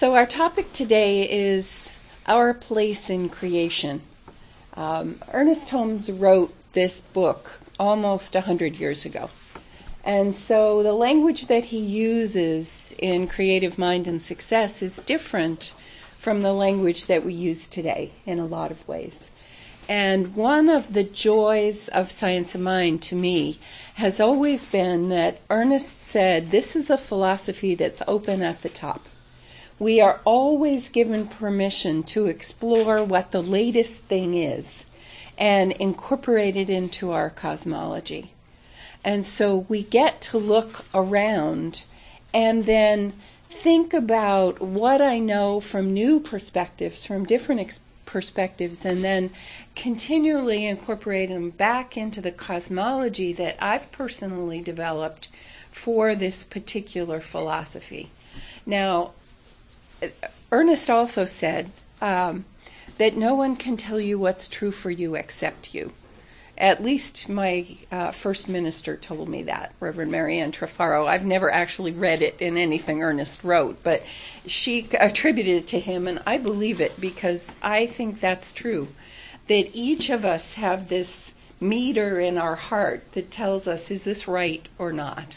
So our topic today is our place in creation. Ernest Holmes wrote this book almost 100 years ago. And so the language that he uses in Creative Mind and Success is different from the language that we use today in a lot of ways. And one of the joys of Science of Mind to me has always been that Ernest said this is a philosophy that's open at the top. We are always given permission to explore what the latest thing is and incorporate it into our cosmology. And so we get to look around and then think about what I know from new perspectives, from different perspectives, and then continually incorporate them back into the cosmology that I've personally developed for this particular philosophy. Now, Ernest also said that no one can tell you what's true for you except you. At least my first minister told me that, Reverend Marianne Trafaro. I've never actually read it in anything Ernest wrote, but she attributed it to him, and I believe it because I think that's true, that each of us have this meter in our heart that tells us, is this right or not?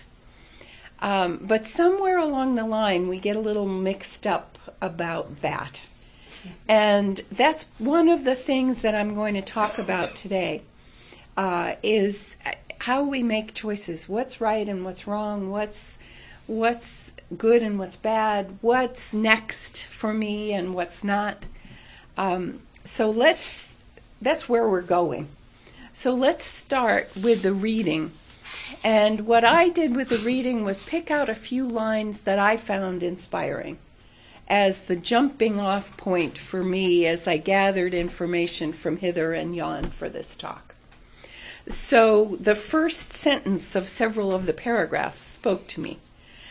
But somewhere along the line, we get a little mixed up about that. And that's one of the things that I'm going to talk about today, is how we make choices. What's right and what's wrong? What's good and what's bad? What's next for me and what's not? So that's where we're going. So let's start with the reading. And what I did with the reading was pick out a few lines that I found inspiring as the jumping off point for me as I gathered information from hither and yon for this talk. So the first sentence of several of the paragraphs spoke to me.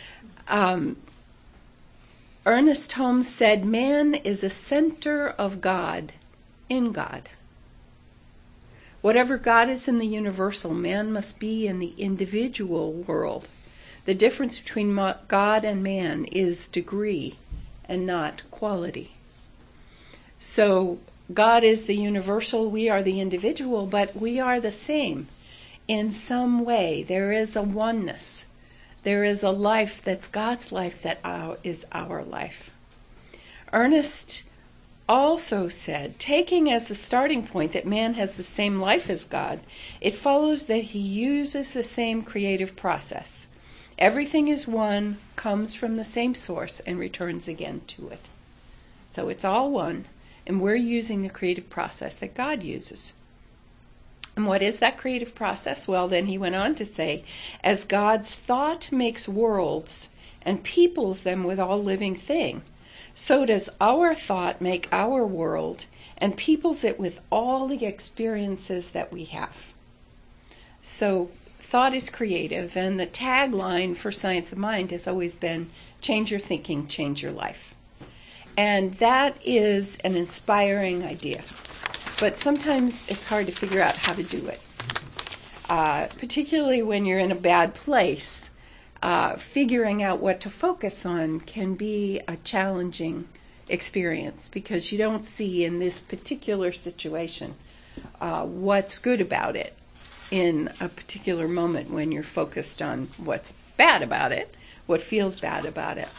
Ernest Holmes said, "Man is a center of God in God. Whatever God is in the universal, man must be in the individual world. The difference between God and man is degree and not quality." So God is the universal, we are the individual, but we are the same in some way. There is a oneness. There is a life that's God's life that is our life. Ernest also said, taking as the starting point that man has the same life as God, it follows that he uses the same creative process. Everything is one, comes from the same source, and returns again to it. So it's all one, and we're using the creative process that God uses. And what is that creative process? Well, then he went on to say, as God's thought makes worlds and peoples them with all living thing, so does our thought make our world and peoples it with all the experiences that we have. So thought is creative, and the tagline for Science of Mind has always been, change your thinking, change your life. And that is an inspiring idea. But sometimes it's hard to figure out how to do it. Particularly when you're in a bad place. Figuring out what to focus on can be a challenging experience because you don't see in this particular situation what's good about it in a particular moment when you're focused on what's bad about it, what feels bad about it.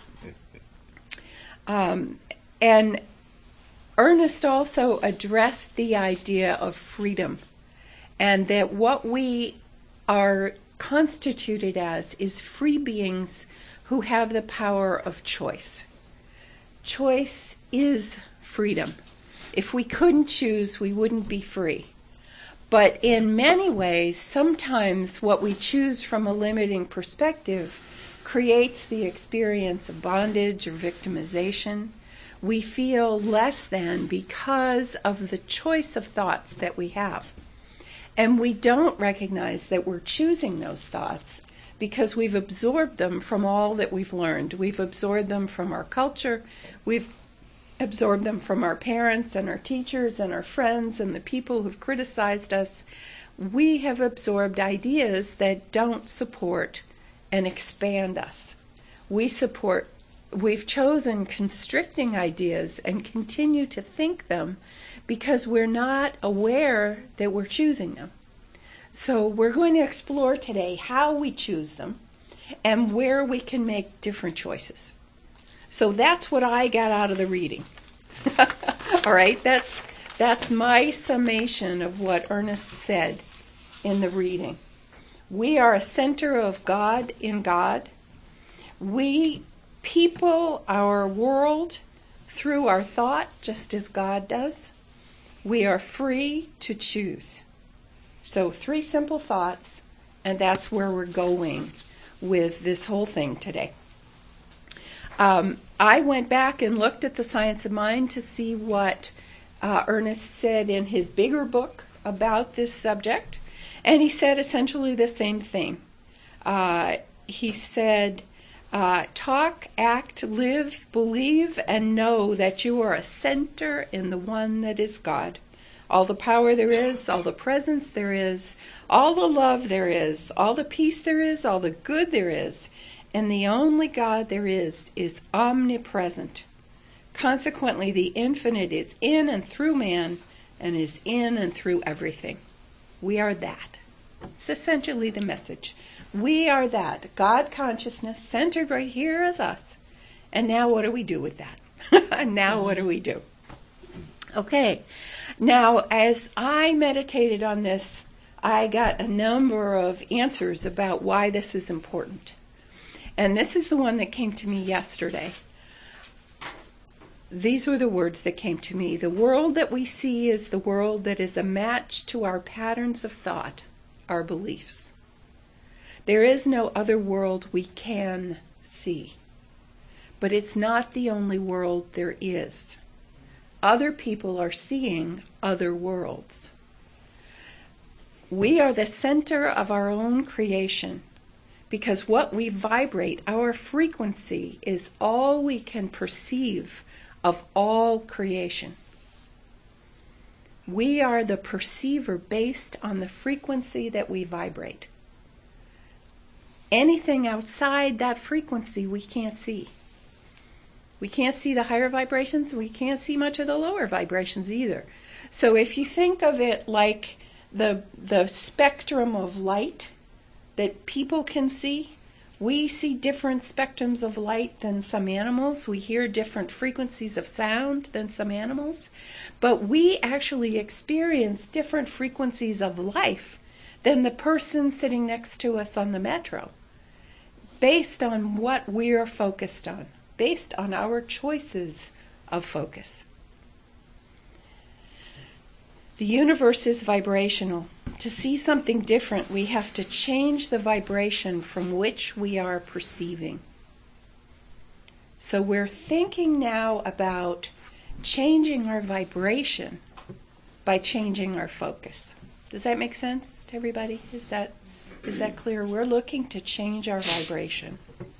And Ernest also addressed the idea of freedom, and that what we are constituted as is free beings who have the power of choice. Choice is freedom. If we couldn't choose, we wouldn't be free. But in many ways, sometimes what we choose from a limiting perspective creates the experience of bondage or victimization. We feel less than because of the choice of thoughts that we have. And we don't recognize that we're choosing those thoughts because we've absorbed them from all that we've learned. We've absorbed them from our culture. We've absorbed them from our parents and our teachers and our friends and the people who've criticized us. We have absorbed ideas that don't support and expand us. We support We've chosen constricting ideas and continue to think them because we're not aware that we're choosing them. So we're going to explore today how we choose them and where we can make different choices. So that's what I got out of the reading. All right, that's my summation of what Ernest said in the reading. We are a center of God in God. We people our world through our thought, just as God does. We are free to choose. So 3 simple thoughts, and that's where we're going with this whole thing today. I went back and looked at The Science of Mind to see what Ernest said in his bigger book about this subject, and he said essentially the same thing. He said, talk, act, live, believe, and know that you are a center in the one that is God. All the power there is, all the presence there is, all the love there is, all the peace there is, all the good there is, and the only God there is omnipresent. Consequently, the infinite is in and through man and is in and through everything. We are that. It's essentially the message. We are that. God consciousness centered right here as us. And now what do we do with that? Now what do we do? Okay. Now, as I meditated on this, I got a number of answers about why this is important. And this is the one that came to me yesterday. These were the words that came to me. The world that we see is the world that is a match to our patterns of thought, our beliefs. There is no other world we can see. But it's not the only world there is. Other people are seeing other worlds. We are the center of our own creation because what we vibrate, our frequency, is all we can perceive of all creation. We are the perceiver based on the frequency that we vibrate. Anything outside that frequency we can't see. We can't see the higher vibrations. We can't see much of the lower vibrations either. So if you think of it like the spectrum of light that people can see, we see different spectrums of light than some animals. We hear different frequencies of sound than some animals. But we actually experience different frequencies of life than the person sitting next to us on the metro, based on what we're focused on, based on our choices of focus. The universe is vibrational. To see something different, we have to change the vibration from which we are perceiving. So we're thinking now about changing our vibration by changing our focus. Does that make sense to everybody? Is that clear? We're looking to change our vibration.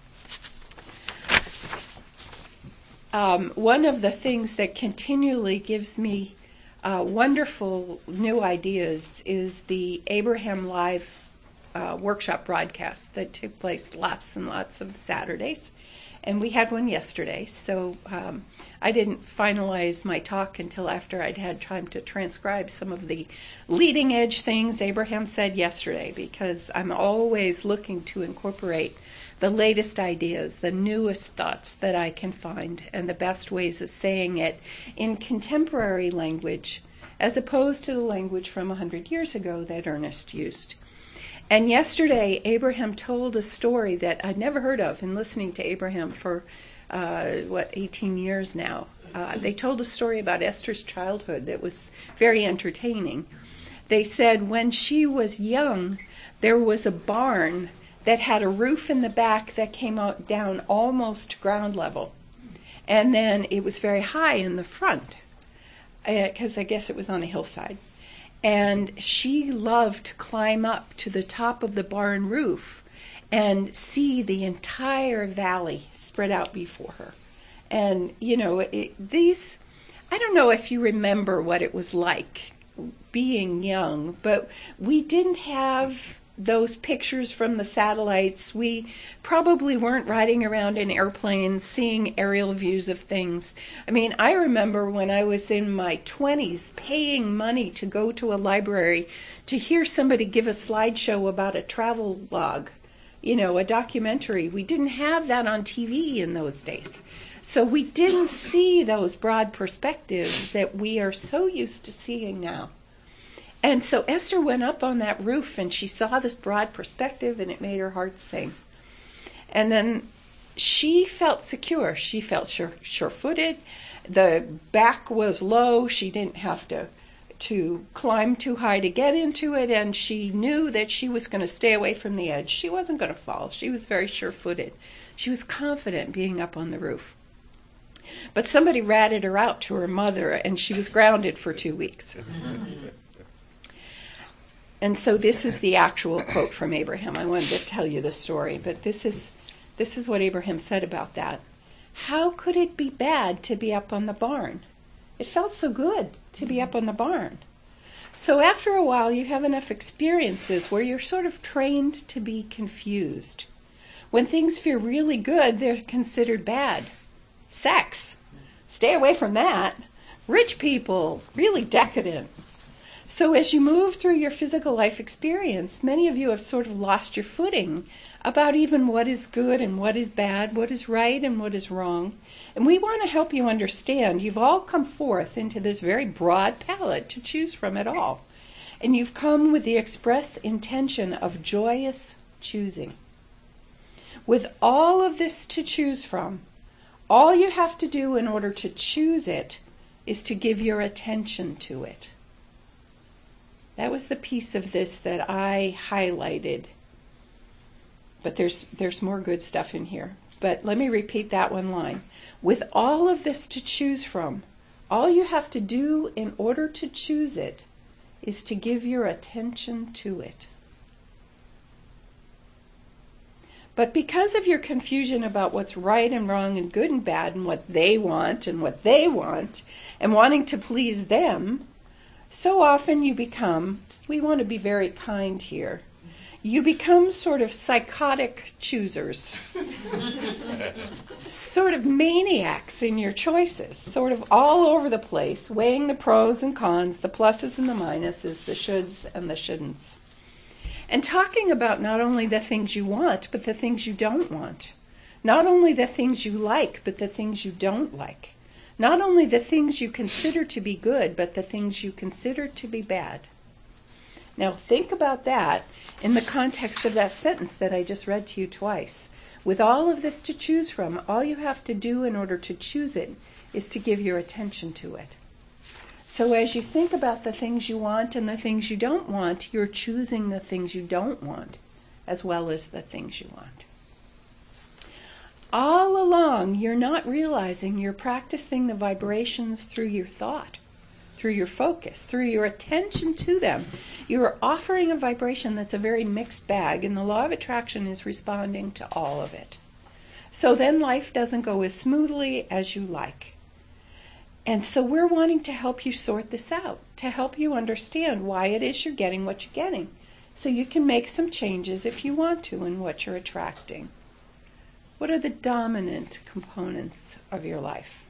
One of the things that continually gives me wonderful new ideas is the Abraham Live workshop broadcast that took place lots and lots of Saturdays. And we had one yesterday, so I didn't finalize my talk until after I'd had time to transcribe some of the leading edge things Abraham said yesterday, because I'm always looking to incorporate the latest ideas, the newest thoughts that I can find, and the best ways of saying it in contemporary language, as opposed to the language from 100 years ago that Ernest used. And yesterday, Abraham told a story that I'd never heard of in listening to Abraham for, 18 years now. They told a story about Esther's childhood that was very entertaining. They said when she was young, there was a barn that had a roof in the back that came out down almost to ground level. And then it was very high in the front, because I guess it was on a hillside. And she loved to climb up to the top of the barn roof and see the entire valley spread out before her. And, you know, I don't know if you remember what it was like being young, but we didn't have those pictures from the satellites. We probably weren't riding around in airplanes seeing aerial views of things. I mean, I remember when I was in my 20s paying money to go to a library to hear somebody give a slideshow about a travel log, a documentary. We didn't have that on TV in those days. So we didn't see those broad perspectives that we are so used to seeing now. And so Esther went up on that roof and she saw this broad perspective and it made her heart sing. And then she felt secure. She felt sure-footed. The back was low. She didn't have to climb too high to get into it. And she knew that she was going to stay away from the edge. She wasn't going to fall. She was very sure-footed. She was confident being up on the roof. But somebody ratted her out to her mother and she was grounded for 2 weeks. And so this is the actual quote from Abraham. I wanted to tell you the story, but this is what Abraham said about that. How could it be bad to be up on the barn? It felt so good to be up on the barn. So after a while, you have enough experiences where you're sort of trained to be confused. When things feel really good, they're considered bad. Sex, stay away from that. Rich people, really decadent. So as you move through your physical life experience, many of you have sort of lost your footing about even what is good and what is bad, what is right and what is wrong. And we want to help you understand you've all come forth into this very broad palette to choose from it all. And you've come with the express intention of joyous choosing. With all of this to choose from, all you have to do in order to choose it is to give your attention to it. That was the piece of this that I highlighted. But there's more good stuff in here. But let me repeat that one line. With all of this to choose from, all you have to do in order to choose it is to give your attention to it. But because of your confusion about what's right and wrong and good and bad and what they want and wanting to please them, so often you become, we want to be very kind here, you become sort of psychotic choosers, sort of maniacs in your choices, sort of all over the place, weighing the pros and cons, the pluses and the minuses, the shoulds and the shouldn'ts. And talking about not only the things you want, but the things you don't want. Not only the things you like, but the things you don't like. Not only the things you consider to be good, but the things you consider to be bad. Now think about that in the context of that sentence that I just read to you twice. With all of this to choose from, all you have to do in order to choose it is to give your attention to it. So as you think about the things you want and the things you don't want, you're choosing the things you don't want as well as the things you want. All along, you're not realizing you're practicing the vibrations through your thought, through your focus, through your attention to them. You're offering a vibration that's a very mixed bag, and the law of attraction is responding to all of it. So then life doesn't go as smoothly as you like. And so we're wanting to help you sort this out, to help you understand why it is you're getting what you're getting, so you can make some changes if you want to in what you're attracting. What are the dominant components of your life?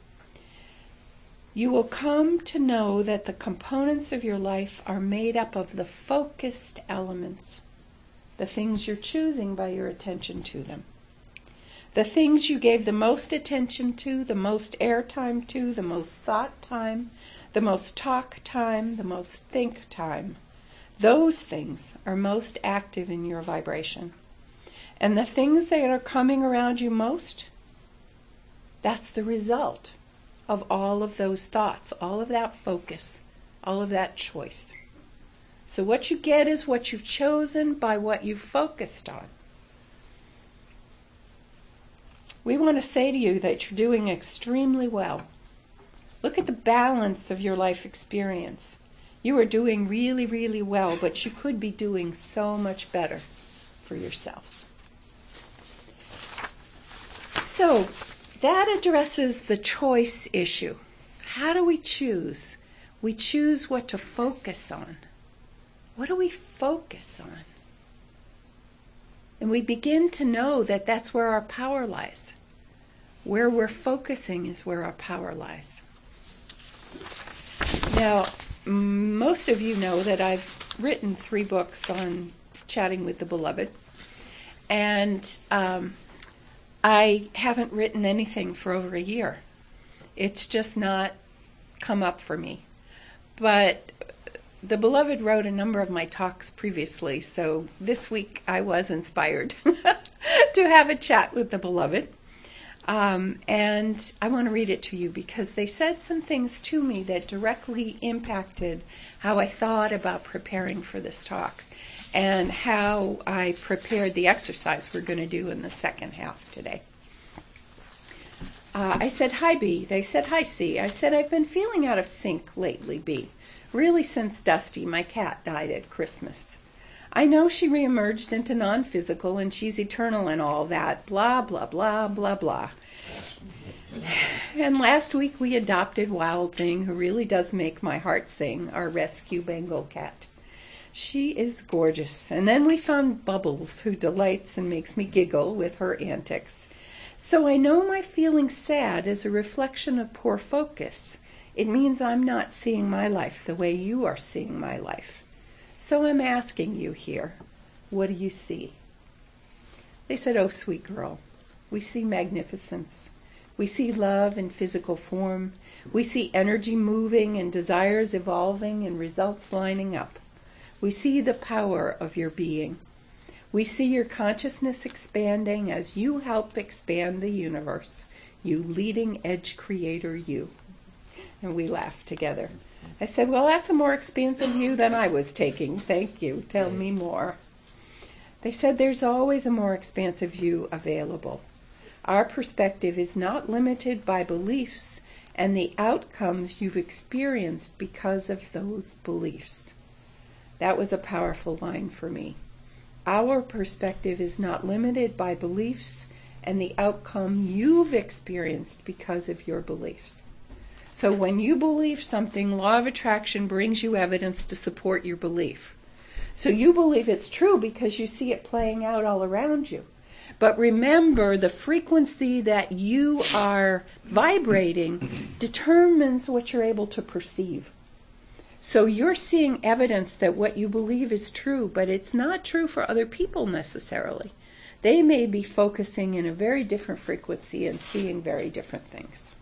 You will come to know that the components of your life are made up of the focused elements, the things you're choosing by your attention to them. The things you gave the most attention to, the most airtime to, the most thought time, the most talk time, the most think time. Those things are most active in your vibration. And the things that are coming around you most, that's the result of all of those thoughts, all of that focus, all of that choice. So what you get is what you've chosen by what you've focused on. We want to say to you that you're doing extremely well. Look at the balance of your life experience. You are doing really, really well, but you could be doing so much better for yourselves. So that addresses the choice issue. How do we choose? We choose what to focus on. What do we focus on? And we begin to know that that's where our power lies. Where we're focusing is where our power lies. Now, most of you know that I've written 3 books on chatting with the beloved. And I haven't written anything for over a year. It's just not come up for me. But the beloved wrote a number of my talks previously, so this week I was inspired to have a chat with the beloved. And I want to read it to you because they said some things to me that directly impacted how I thought about preparing for this talk and how I prepared the exercise we're going to do in the second half today. I said, "Hi, B." They said, "Hi, C." I said, "I've been feeling out of sync lately, B. Really since Dusty, my cat, died at Christmas. I know she reemerged into non-physical and she's eternal and all that, blah, blah, blah, blah, blah. And last week we adopted Wild Thing, who really does make my heart sing, our rescue Bengal cat. She is gorgeous. And then we found Bubbles, who delights and makes me giggle with her antics. So I know my feeling sad is a reflection of poor focus. It means I'm not seeing my life the way you are seeing my life. So I'm asking you here, what do you see?" They said, "Oh, sweet girl, we see magnificence. We see love in physical form. We see energy moving and desires evolving and results lining up. We see the power of your being. We see your consciousness expanding as you help expand the universe, you leading edge creator, you." And we laughed together. I said, "Well, that's a more expansive view than I was taking. Thank you. Tell me more." They said, "There's always a more expansive view available. Our perspective is not limited by beliefs and the outcomes you've experienced because of those beliefs." That was a powerful line for me. Our perspective is not limited by beliefs and the outcome you've experienced because of your beliefs. So when you believe something, law of attraction brings you evidence to support your belief. So you believe it's true because you see it playing out all around you. But remember, the frequency that you are vibrating determines what you're able to perceive. So you're seeing evidence that what you believe is true, but it's not true for other people necessarily. They may be focusing in a very different frequency and seeing very different things.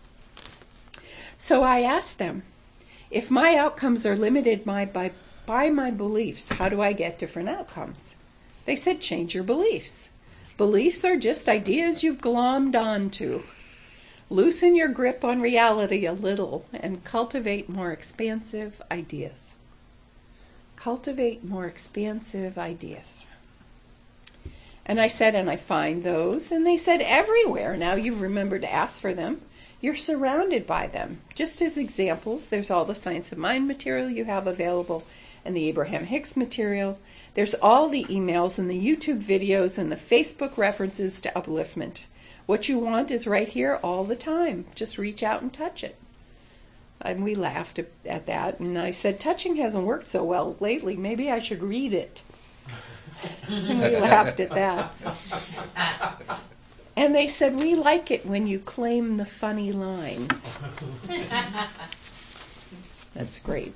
So I asked them, if my outcomes are limited by my beliefs, how do I get different outcomes? They said, change your beliefs. Beliefs are just ideas you've glommed onto. Loosen your grip on reality a little and cultivate more expansive ideas. Cultivate more expansive ideas. And I said, and I find those. And they said, everywhere. Now you've remembered to ask for them. You're surrounded by them. Just as examples, there's all the Science of Mind material you have available and the Abraham Hicks material. There's all the emails and the YouTube videos and the Facebook references to upliftment. What you want is right here all the time. Just reach out and touch it. And we laughed at that. And I said, touching hasn't worked so well lately. Maybe I should read it. And we laughed at that. And they said, we like it when you claim the funny line. That's great.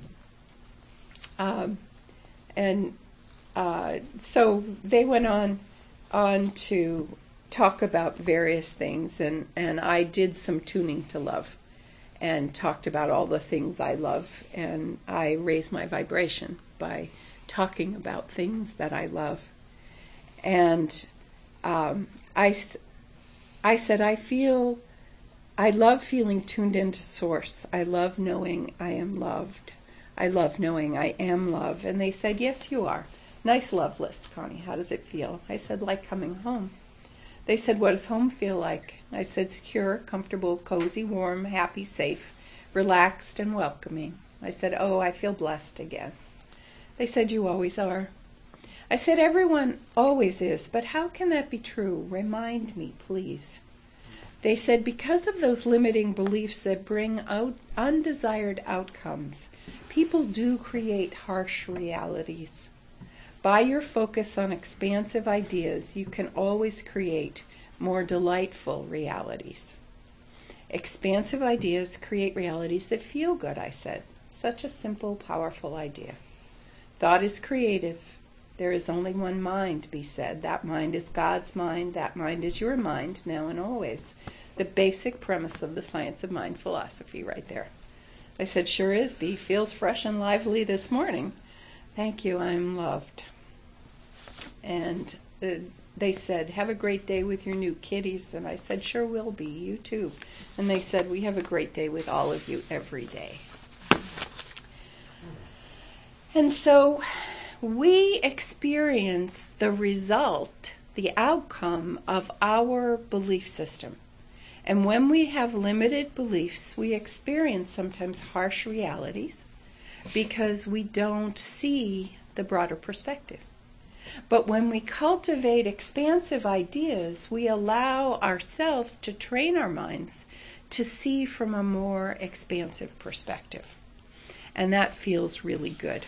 So they went on to talk about various things, and I did some tuning to love and talked about all the things I love, and I raised my vibration by talking about things that I love. And I said, I love feeling tuned into Source. I love knowing I am loved. I love knowing I am love. And they said, yes, you are. Nice love list, Connie. How does it feel? I said, like coming home. They said, what does home feel like? I said, secure, comfortable, cozy, warm, happy, safe, relaxed, and welcoming. I said, oh, I feel blessed again. They said, you always are. I said, everyone always is, but how can that be true? Remind me, please. They said, because of those limiting beliefs that bring out undesired outcomes, people do create harsh realities. By your focus on expansive ideas, you can always create more delightful realities. Expansive ideas create realities that feel good, I said. Such a simple, powerful idea. Thought is creative. There is only one mind, be said. That mind is God's mind. That mind is your mind, now and always. The basic premise of the science of mind philosophy right there. I said, sure is, B. Feels fresh and lively this morning. Thank you, I'm loved. And they said, have a great day with your new kitties. And I said, sure will be, you too. And they said, we have a great day with all of you every day. And so we experience the result, the outcome of our belief system. And when we have limited beliefs, we experience sometimes harsh realities because we don't see the broader perspective. But when we cultivate expansive ideas, we allow ourselves to train our minds to see from a more expansive perspective. And that feels really good.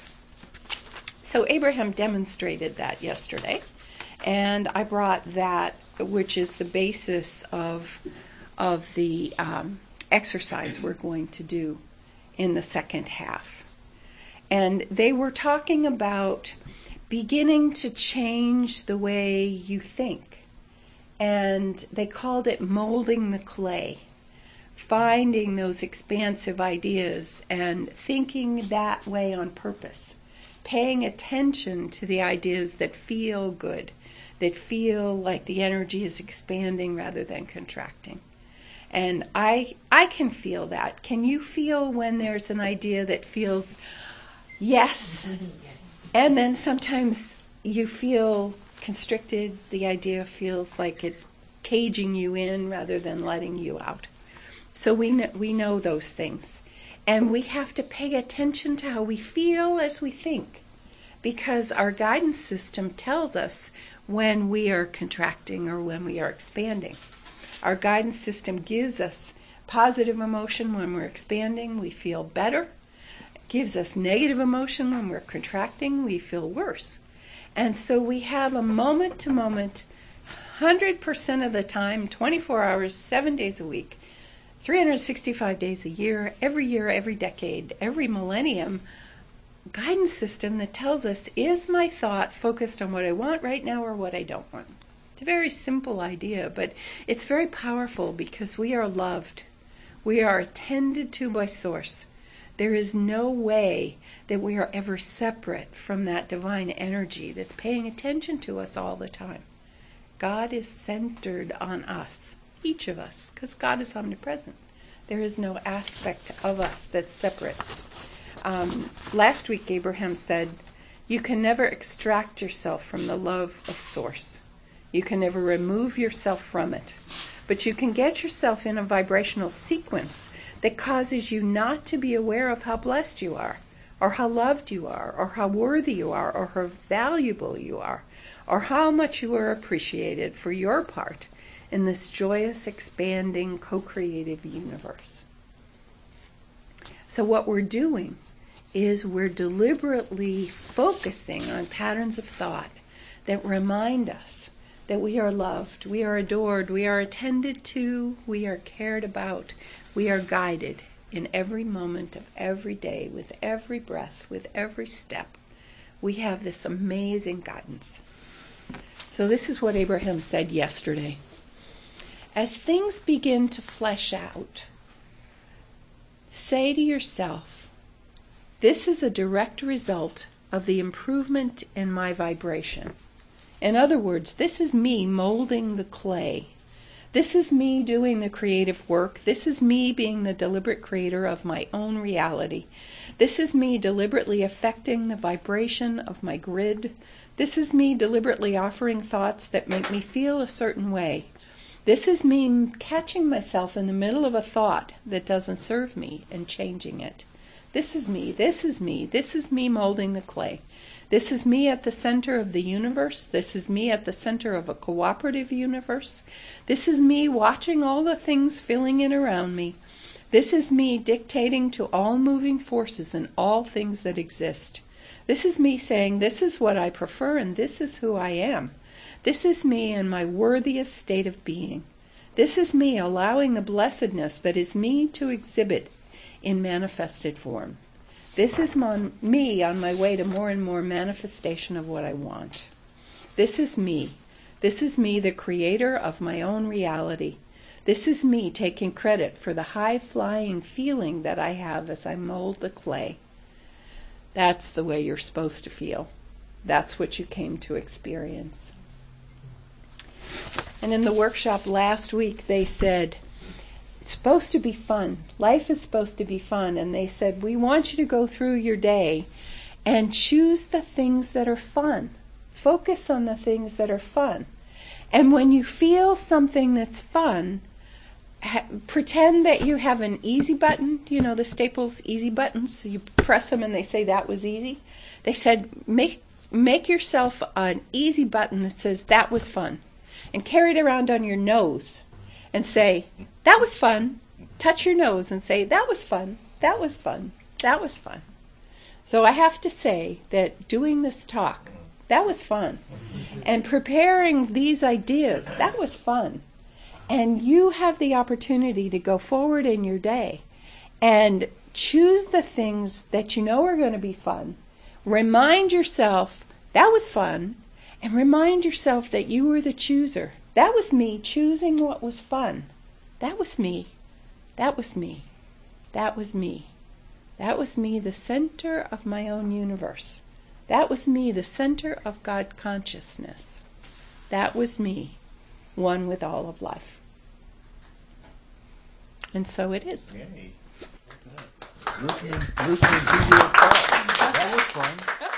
So Abraham demonstrated that yesterday, and I brought that, which is the basis of the exercise we're going to do in the second half. And they were talking about beginning to change the way you think. And they called it molding the clay, finding those expansive ideas and thinking that way on purpose. Paying attention to the ideas that feel good, that feel like the energy is expanding rather than contracting. And I can feel that. Can you feel when there's an idea that feels yes? And then sometimes you feel constricted. The idea feels like it's caging you in rather than letting you out. So we know those things. And we have to pay attention to how we feel as we think, because our guidance system tells us when we are contracting or when we are expanding. Our guidance system gives us positive emotion when we're expanding, we feel better. It gives us negative emotion when we're contracting, we feel worse. And so we have a moment-to-moment, 100% of the time, 24 hours, 7 days a week, 365 days a year, every decade, every millennium, guidance system that tells us, is my thought focused on what I want right now or what I don't want? It's a very simple idea, but it's very powerful because we are loved. We are attended to by Source. There is no way that we are ever separate from that divine energy that's paying attention to us all the time. God is centered on us, each of us, because God is omnipresent. There is no aspect of us that's separate. Last week, Abraham said, you can never extract yourself from the love of Source. You can never remove yourself from it. But you can get yourself in a vibrational sequence that causes you not to be aware of how blessed you are, or how loved you are, or how worthy you are, or how valuable you are, or how much you are appreciated for your part in this joyous, expanding, co-creative universe. So what we're doing is we're deliberately focusing on patterns of thought that remind us that we are loved, we are adored, we are attended to, we are cared about, we are guided in every moment of every day, with every breath, with every step. We have this amazing guidance. So this is what Abraham said yesterday. As things begin to flesh out, say to yourself, this is a direct result of the improvement in my vibration. In other words, this is me molding the clay. This is me doing the creative work. This is me being the deliberate creator of my own reality. This is me deliberately affecting the vibration of my grid. This is me deliberately offering thoughts that make me feel a certain way. This is me catching myself in the middle of a thought that doesn't serve me and changing it. This is me, this is me, this is me molding the clay. This is me at the center of the universe. This is me at the center of a cooperative universe. This is me watching all the things filling in around me. This is me dictating to all moving forces and all things that exist. This is me saying, this is what I prefer and this is who I am. This is me in my worthiest state of being. This is me allowing the blessedness that is me to exhibit in manifested form. This is me on my way to more and more manifestation of what I want. This is me. This is me, the creator of my own reality. This is me taking credit for the high-flying feeling that I have as I mold the clay. That's the way you're supposed to feel. That's what you came to experience. And in the workshop last week, they said, it's supposed to be fun. Life is supposed to be fun. And they said, we want you to go through your day and choose the things that are fun. Focus on the things that are fun. And when you feel something that's fun, pretend that you have an easy button, the Staples easy buttons. So you press them and they say that was easy. They said, make yourself an easy button that says that was fun. And carry it around on your nose and say, that was fun. Touch your nose and say, that was fun. That was fun. That was fun. So I have to say that doing this talk, that was fun. And preparing these ideas, that was fun. And you have the opportunity to go forward in your day and choose the things that you know are going to be fun. Remind yourself, that was fun. And remind yourself that you were the chooser. That was me choosing what was fun. That was me. That was me. That was me. That was me, the center of my own universe. That was me, the center of God consciousness. That was me, one with all of life. And so it is. Yay. Listening to your thoughts. That was fun.